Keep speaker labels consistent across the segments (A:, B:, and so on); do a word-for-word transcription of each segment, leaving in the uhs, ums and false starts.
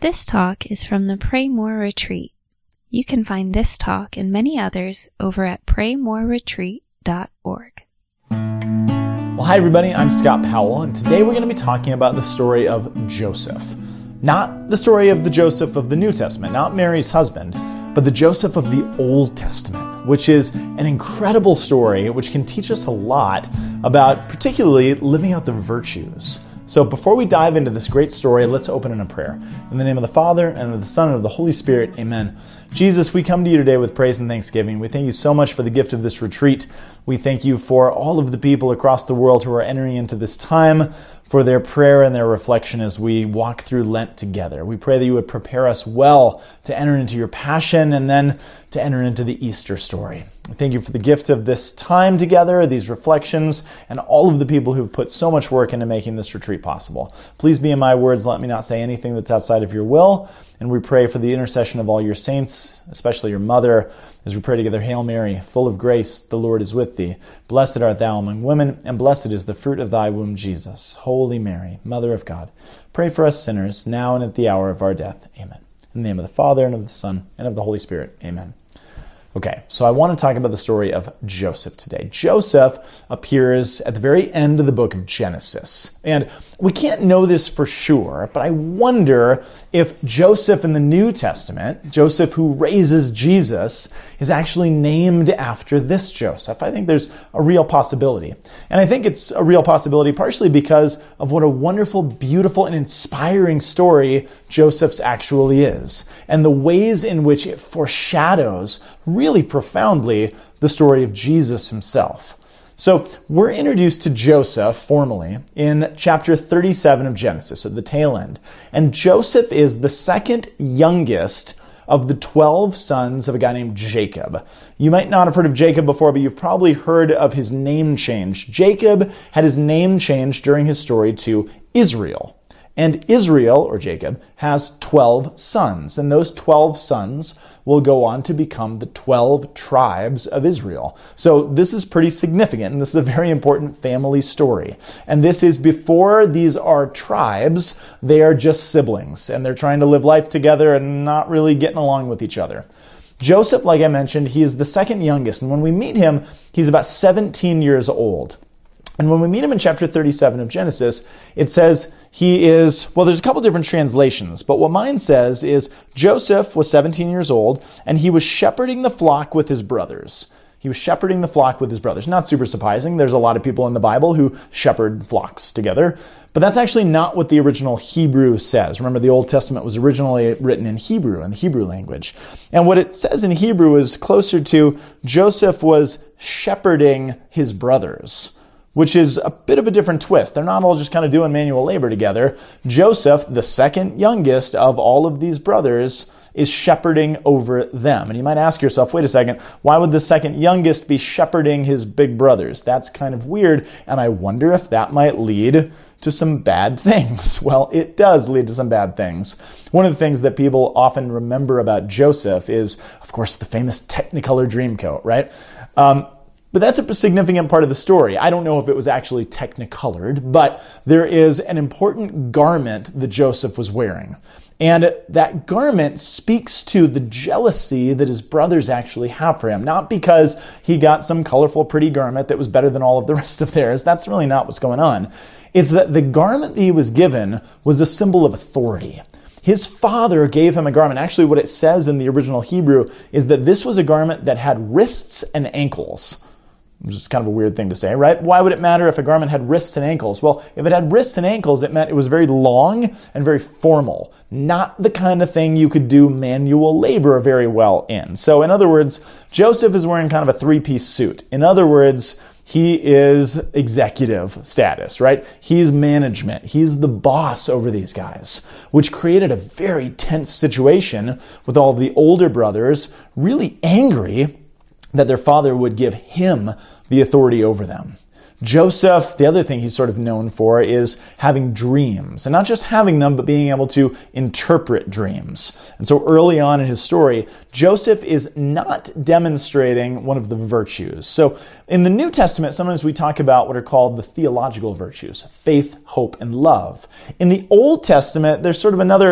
A: This talk is from the Pray More Retreat. You can find this talk and many others over at pray more retreat dot org.
B: Well, hi everybody, I'm Scott Powell, and today we're going to be talking about the story of Joseph. Not the story of the Joseph of the New Testament, not Mary's husband, but the Joseph of the Old Testament, which is an incredible story which can teach us a lot about particularly living out the virtues. So before we dive into this great story, let's open in a prayer. In the name of the Father, and of the Son, and of the Holy Spirit, amen. Jesus, we come to you today with praise and thanksgiving. We thank you so much for the gift of this retreat. We thank you for all of the people across the world who are entering into this time, for their prayer and their reflection as we walk through Lent together. We pray that you would prepare us well to enter into your passion and then to enter into the Easter story. Thank you for the gift of this time together, these reflections, and all of the people who've put so much work into making this retreat possible. Please be in my words. Let me not say anything that's outside of your will. And we pray for the intercession of all your saints, especially your mother, as we pray together, Hail Mary, full of grace, the Lord is with thee. Blessed art thou among women, and blessed is the fruit of thy womb, Jesus. Holy Mary, Mother of God, pray for us sinners, now and at the hour of our death. Amen. In the name of the Father, and of the Son, and of the Holy Spirit. Amen. Okay, so I want to talk about the story of Joseph today. Joseph appears at the very end of the book of Genesis. And we can't know this for sure, but I wonder if Joseph in the New Testament, Joseph who raises Jesus, is actually named after this Joseph. I think there's a real possibility. And I think it's a real possibility partially because of what a wonderful, beautiful, and inspiring story Joseph's actually is, and the ways in which it foreshadows really profoundly the story of Jesus himself. So we're introduced to Joseph formally in chapter thirty-seven of Genesis at the tail end. And Joseph is the second youngest of the twelve sons of a guy named Jacob. You might not have heard of Jacob before, but you've probably heard of his name change. Jacob had his name changed during his story to Israel. And Israel, or Jacob, has twelve sons. And those twelve sons will go on to become the twelve tribes of Israel. So this is pretty significant, and this is a very important family story. And this is before these are tribes, they are just siblings, and they're trying to live life together and not really getting along with each other. Joseph, like I mentioned, he is the second youngest, and when we meet him, he's about seventeen years old. And when we meet him in chapter thirty-seven of Genesis, it says he is, well, there's a couple different translations, but what mine says is Joseph was seventeen years old, and he was shepherding the flock with his brothers. He was shepherding the flock with his brothers. Not super surprising. There's a lot of people in the Bible who shepherd flocks together, but that's actually not what the original Hebrew says. Remember, the Old Testament was originally written in Hebrew, in the Hebrew language. And what it says in Hebrew is closer to Joseph was shepherding his brothers, which is a bit of a different twist. They're not all just kind of doing manual labor together. Joseph, the second youngest of all of these brothers, is shepherding over them. And you might ask yourself, wait a second, why would the second youngest be shepherding his big brothers? That's kind of weird, and I wonder if that might lead to some bad things. Well, it does lead to some bad things. One of the things that people often remember about Joseph is, of course, the famous Technicolor Dreamcoat, right? Um, But that's a significant part of the story. I don't know if it was actually technicolored, but there is an important garment that Joseph was wearing. And that garment speaks to the jealousy that his brothers actually have for him. Not because he got some colorful, pretty garment that was better than all of the rest of theirs. That's really not what's going on. It's that the garment that he was given was a symbol of authority. His father gave him a garment. Actually, what it says in the original Hebrew is that this was a garment that had wrists and ankles. Which is kind of a weird thing to say, right? Why would it matter if a garment had wrists and ankles? Well, if it had wrists and ankles, it meant it was very long and very formal. Not the kind of thing you could do manual labor very well in. So in other words, Joseph is wearing kind of a three-piece suit. In other words, he is executive status, right? He's management. He's the boss over these guys, which created a very tense situation with all of the older brothers really angry that their father would give him the authority over them. Joseph, the other thing he's sort of known for is having dreams. And not just having them, but being able to interpret dreams. And so early on in his story, Joseph is not demonstrating one of the virtues. So in the New Testament, sometimes we talk about what are called the theological virtues: faith, hope, and love. In the Old Testament, there's sort of another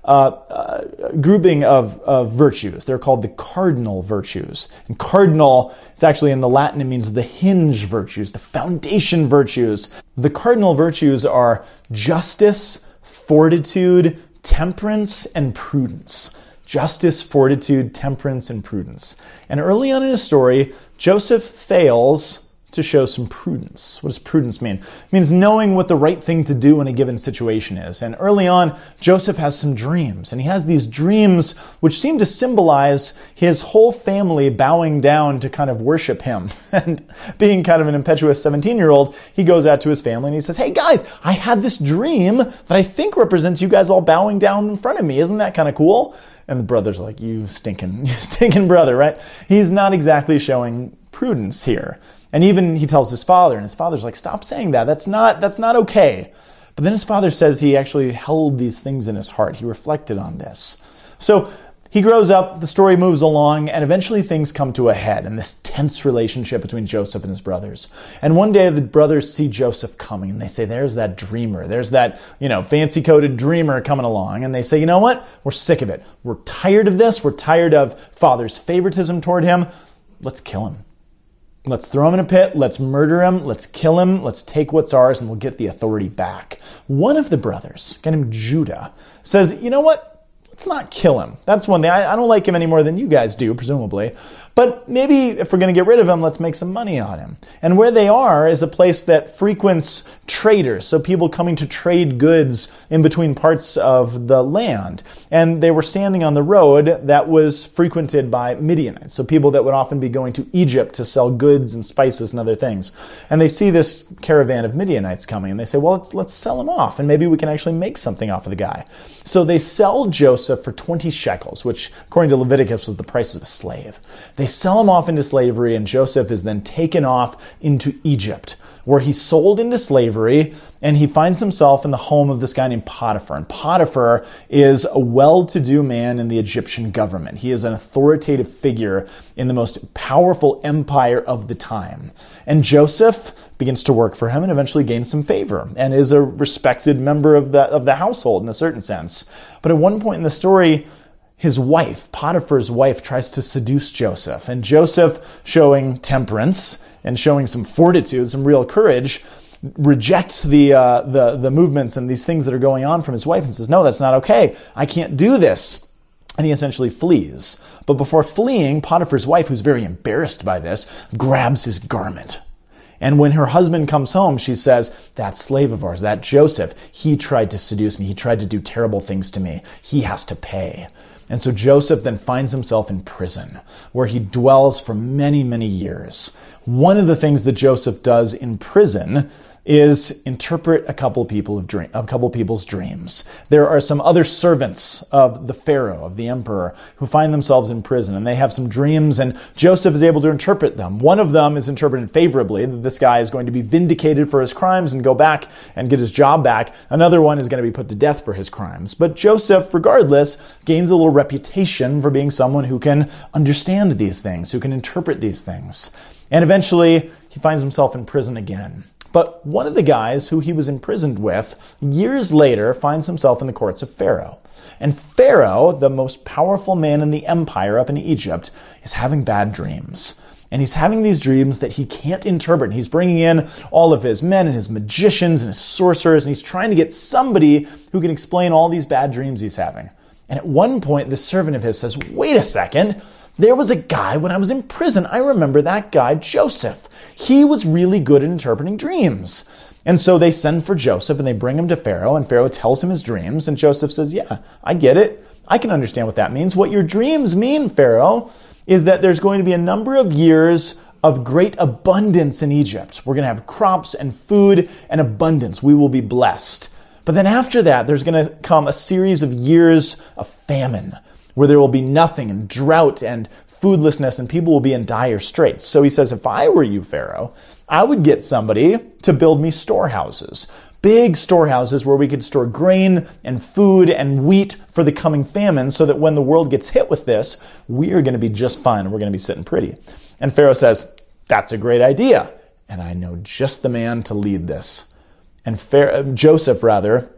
B: uh, uh, grouping of, of virtues. They're called the cardinal virtues. And cardinal, it's actually in the Latin, it means the hinge virtues, the foundation virtues. The cardinal virtues are justice, fortitude, temperance, and prudence. Justice, fortitude, temperance, and prudence. And early on in his story, Joseph fails to show some prudence. What does prudence mean? It means knowing what the right thing to do in a given situation is. And early on, Joseph has some dreams. And he has these dreams which seem to symbolize his whole family bowing down to kind of worship him. And being kind of an impetuous seventeen-year-old, he goes out to his family and he says, "Hey guys, I had this dream that I think represents you guys all bowing down in front of me. Isn't that kind of cool?" And the brother's like, you stinking, you stinking brother, right? He's not exactly showing prudence here. And even he tells his father, and his father's like, "Stop saying that. That's not, that's not okay." But then his father says he actually held these things in his heart. He reflected on this. So he grows up, the story moves along, and eventually things come to a head in this tense relationship between Joseph and his brothers. And one day the brothers see Joseph coming, and they say, "There's that dreamer. There's that, you know, fancy-coated dreamer coming along." And they say, "You know what? We're sick of it. We're tired of this. We're tired of father's favoritism toward him. Let's kill him. Let's throw him in a pit. Let's murder him. Let's kill him. Let's take what's ours, and we'll get the authority back." One of the brothers, a guy named Judah, says, "You know what? Let's not kill him. That's one thing. I, I don't like him any more than you guys do, presumably. But maybe if we're going to get rid of him, let's make some money on him." And where they are is a place that frequents traders, so people coming to trade goods in between parts of the land. And they were standing on the road that was frequented by Midianites, so people that would often be going to Egypt to sell goods and spices and other things. And they see this caravan of Midianites coming, and they say, "Well, let's let's sell him off, and maybe we can actually make something off of the guy." So they sell Joseph for twenty shekels, which, according to Leviticus, was the price of a slave. They sell him off into slavery, and Joseph is then taken off into Egypt, where he's sold into slavery, and he finds himself in the home of this guy named Potiphar. And Potiphar is a well-to-do man in the Egyptian government. He is an authoritative figure in the most powerful empire of the time. And Joseph begins to work for him and eventually gains some favor and is a respected member of the, of the household in a certain sense. But at one point in the story, his wife, Potiphar's wife, tries to seduce Joseph. And Joseph, showing temperance and showing some fortitude, some real courage, rejects the, uh, the, the movements and these things that are going on from his wife and says, "No, that's not okay. I can't do this." And he essentially flees. But before fleeing, Potiphar's wife, who's very embarrassed by this, grabs his garment. And when her husband comes home, she says, "That slave of ours, that Joseph, he tried to seduce me. He tried to do terrible things to me. He has to pay." And so Joseph then finds himself in prison, where he dwells for many, many years. One of the things that Joseph does in prison is interpret a couple people of dream, a couple people's dreams. There are some other servants of the Pharaoh, of the emperor, who find themselves in prison, and they have some dreams, and Joseph is able to interpret them. One of them is interpreted favorably, that this guy is going to be vindicated for his crimes and go back and get his job back. Another one is going to be put to death for his crimes. But Joseph, regardless, gains a little reputation for being someone who can understand these things, who can interpret these things. And eventually, he finds himself in prison again. But one of the guys who he was imprisoned with, years later, finds himself in the courts of Pharaoh. And Pharaoh, the most powerful man in the empire up in Egypt, is having bad dreams. And he's having these dreams that he can't interpret. He's bringing in all of his men and his magicians and his sorcerers, and he's trying to get somebody who can explain all these bad dreams he's having. And at one point, this servant of his says, "Wait a second. There was a guy when I was in prison. I remember that guy, Joseph. He was really good at interpreting dreams." And so they send for Joseph and they bring him to Pharaoh, and Pharaoh tells him his dreams. And Joseph says, "Yeah, I get it. I can understand what that means. What your dreams mean, Pharaoh, is that there's going to be a number of years of great abundance in Egypt. We're going to have crops and food and abundance. We will be blessed. But then after that, there's going to come a series of years of famine, where there will be nothing and drought and foodlessness, and people will be in dire straits." So he says, "If I were you, Pharaoh, I would get somebody to build me storehouses, big storehouses where we could store grain and food and wheat for the coming famine, so that when the world gets hit with this, we are going to be just fine and we're going to be sitting pretty." And Pharaoh says, "That's a great idea, and I know just the man to lead this." And Pharaoh, Joseph, rather,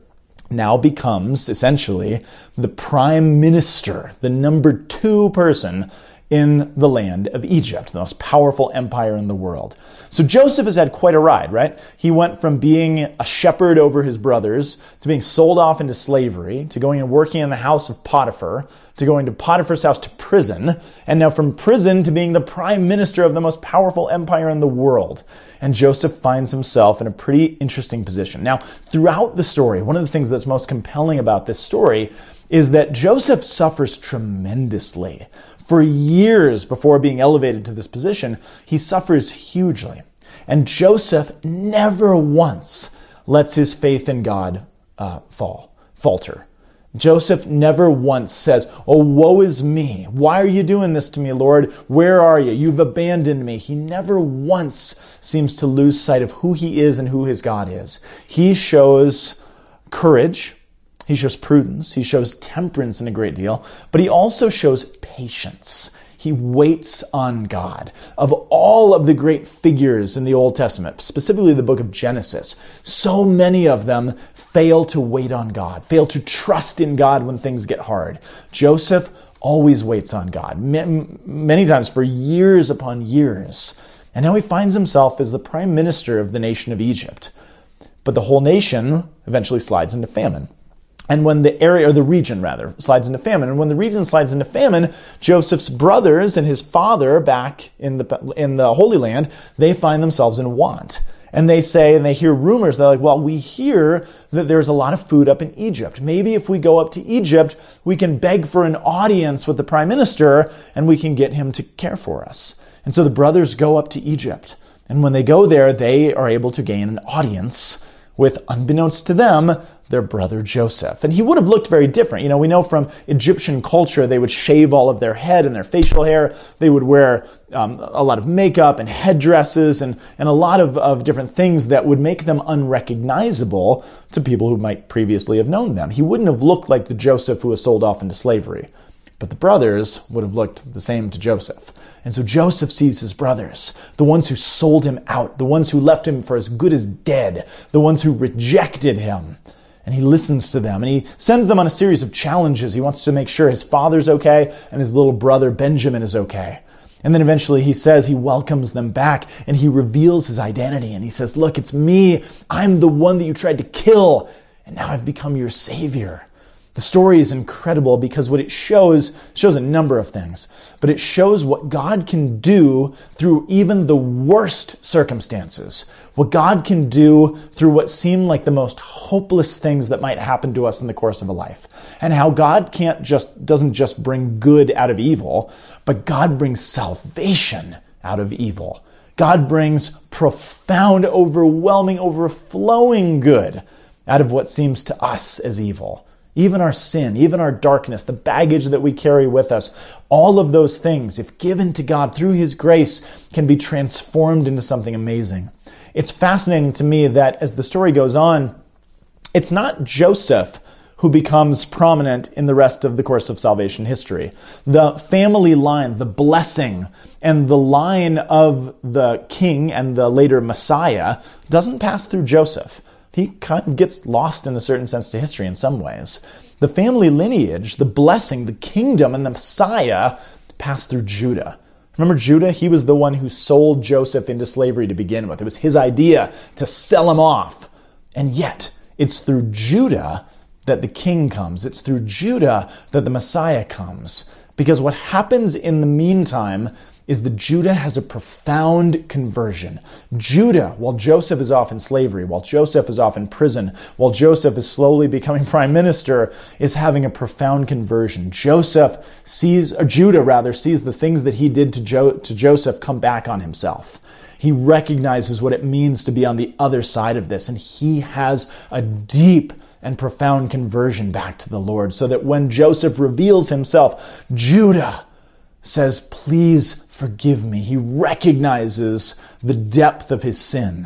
B: now becomes essentially the prime minister, the number two person in the land of Egypt, the most powerful empire in the world. So Joseph has had quite a ride, right? He went from being a shepherd over his brothers to being sold off into slavery, to going and working in the house of Potiphar, to going to Potiphar's house to prison, and now from prison to being the prime minister of the most powerful empire in the world. And Joseph finds himself in a pretty interesting position. Now, throughout the story, one of the things that's most compelling about this story is that Joseph suffers tremendously. For years before being elevated to this position, he suffers hugely. And Joseph never once lets his faith in God uh, fall, falter. Joseph never once says, "Oh, woe is me. Why are you doing this to me, Lord? Where are you? You've abandoned me." He never once seems to lose sight of who he is and who his God is. He shows courage. He shows prudence. He shows temperance in a great deal. But he also shows patience. He waits on God. Of all of the great figures in the Old Testament, specifically the book of Genesis, so many of them fail to wait on God, fail to trust in God when things get hard. Joseph always waits on God, many times for years upon years. And now he finds himself as the prime minister of the nation of Egypt. But the whole nation eventually slides into famine. And when the area, or the region rather, slides into famine, and when the region slides into famine, Joseph's brothers and his father back in the in the Holy Land, they find themselves in want. And they say, and they hear rumors, they're like, well, we hear that there's a lot of food up in Egypt. Maybe if we go up to Egypt, we can beg for an audience with the prime minister, and we can get him to care for us. And so the brothers go up to Egypt. And when they go there, they are able to gain an audience with, unbeknownst to them, their brother Joseph. And he would have looked very different. You know, we know from Egyptian culture, they would shave all of their head and their facial hair. They would wear um, a lot of makeup and headdresses and, and a lot of, of different things that would make them unrecognizable to people who might previously have known them. He wouldn't have looked like the Joseph who was sold off into slavery. But the brothers would have looked the same to Joseph. And so Joseph sees his brothers, the ones who sold him out, the ones who left him for as good as dead, the ones who rejected him. And he listens to them, and he sends them on a series of challenges. He wants to make sure his father's okay and his little brother Benjamin is okay. And then eventually he says he welcomes them back, and he reveals his identity. And he says, look, it's me. I'm the one that you tried to kill, and now I've become your savior. The story is incredible because what it shows, shows a number of things, but it shows what God can do through even the worst circumstances, what God can do through what seem like the most hopeless things that might happen to us in the course of a life, and how God can't just, doesn't just bring good out of evil, but God brings salvation out of evil. God brings profound, overwhelming, overflowing good out of what seems to us as evil. Even our sin, even our darkness, the baggage that we carry with us, all of those things, if given to God through His grace, can be transformed into something amazing. It's fascinating to me that as the story goes on, it's not Joseph who becomes prominent in the rest of the course of salvation history. The family line, the blessing, and the line of the king and the later Messiah doesn't pass through Joseph. He kind of gets lost in a certain sense to history in some ways. The family lineage, the blessing, the kingdom, and the Messiah pass through Judah. Remember Judah? He was the one who sold Joseph into slavery to begin with. It was his idea to sell him off. And yet, it's through Judah that the king comes. It's through Judah that the Messiah comes. Because what happens in the meantime is that Judah has a profound conversion. Judah, while Joseph is off in slavery, while Joseph is off in prison, while Joseph is slowly becoming prime minister, is having a profound conversion. Joseph sees, or Judah rather, sees the things that he did to, jo- to Joseph come back on himself. He recognizes what it means to be on the other side of this, and he has a deep and profound conversion back to the Lord, so that when Joseph reveals himself, Judah says, please forgive me. He recognizes the depth of his sin.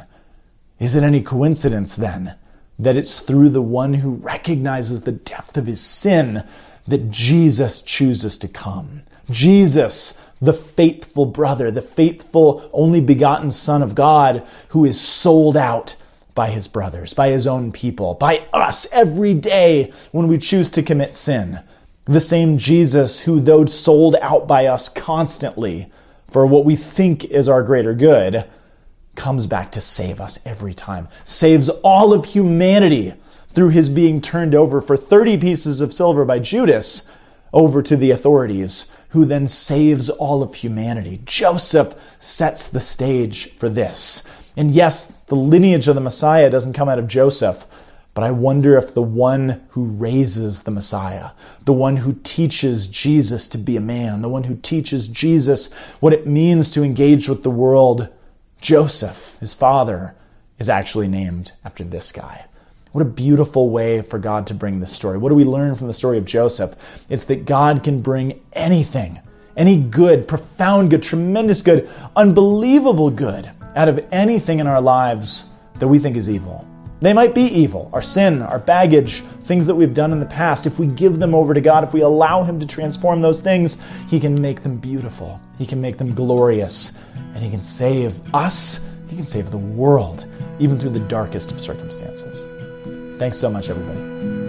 B: Is it any coincidence then that it's through the one who recognizes the depth of his sin that Jesus chooses to come? Jesus, the faithful brother, the faithful only begotten Son of God, who is sold out by his brothers, by his own people, by us every day when we choose to commit sin. The same Jesus who, though sold out by us constantly for what we think is our greater good, comes back to save us every time, saves all of humanity through his being turned over for thirty pieces of silver by Judas over to the authorities, who then saves all of humanity. Joseph sets the stage for this. And yes, the lineage of the Messiah doesn't come out of Joseph, but I wonder if the one who raises the Messiah, the one who teaches Jesus to be a man, the one who teaches Jesus what it means to engage with the world, Joseph, his father, is actually named after this guy. What a beautiful way for God to bring this story. What do we learn from the story of Joseph? It's that God can bring anything, any good, profound good, tremendous good, unbelievable good out of anything in our lives that we think is evil. They might be evil, our sin, our baggage, things that we've done in the past. If we give them over to God, if we allow him to transform those things, he can make them beautiful. He can make them glorious. And he can save us. He can save the world, even through the darkest of circumstances. Thanks so much, everybody.